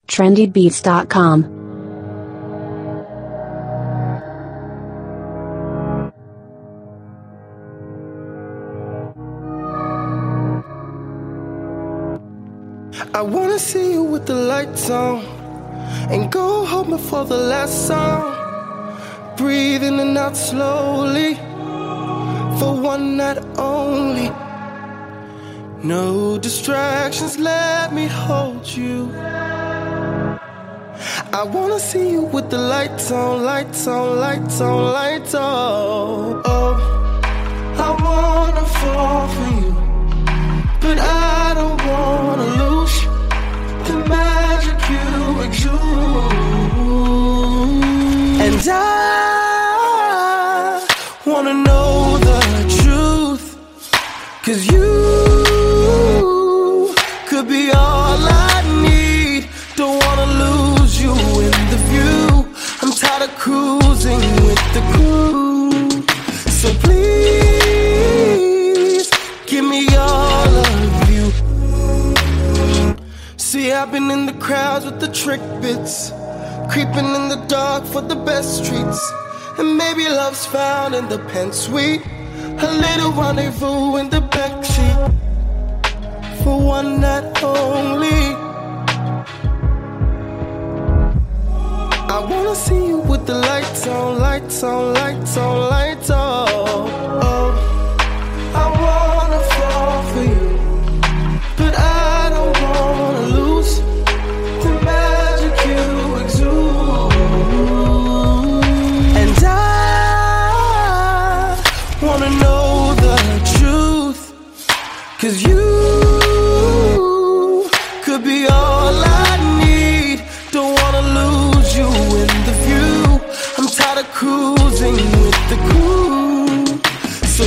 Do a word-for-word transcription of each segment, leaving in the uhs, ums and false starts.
trendy beats dot com. I wanna see you with the lights on and go home before the last song. Breathe in and out slowly for one night only. No distractions, let me hold you. I wanna see you with the lights on, lights on, lights on, lights on. Oh, I wanna fall for you, but I don't wanna lose the magic you exude. And I wanna know the truth, 'cause you could be all I need. Don't wanna lose you in the view. I'm tired of cruising with the crew. So please give me all of you. See, I've been in the crowds with the trick bits, creeping in the dark for the best treats. And maybe love's found in the pen suite, a little rendezvous in the backseat for one night only. I wanna see you with the lights on, lights on, lights on, lights on. Oh, I wanna fall for you, but I don't wanna lose the magic you exude. And I wanna know the truth, 'cause you could be all I need. Don't wanna lose you in the view. I'm tired of cruising with the crew. So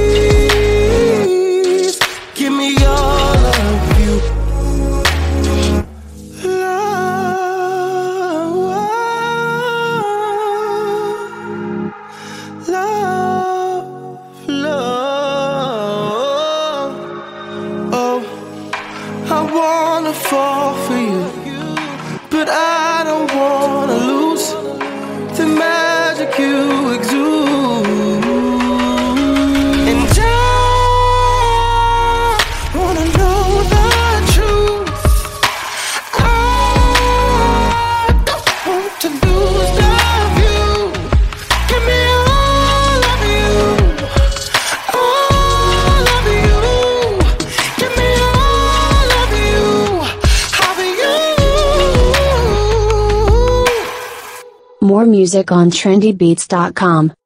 please give me all of you. Love, love, love. Oh, I wanna fall for you, but I don't wanna lose the magic you exude. And I wanna know the truth. I don't want to lose the view. Give me all of you, all of you. Give me all of you, have you. More music on trendy beats dot com.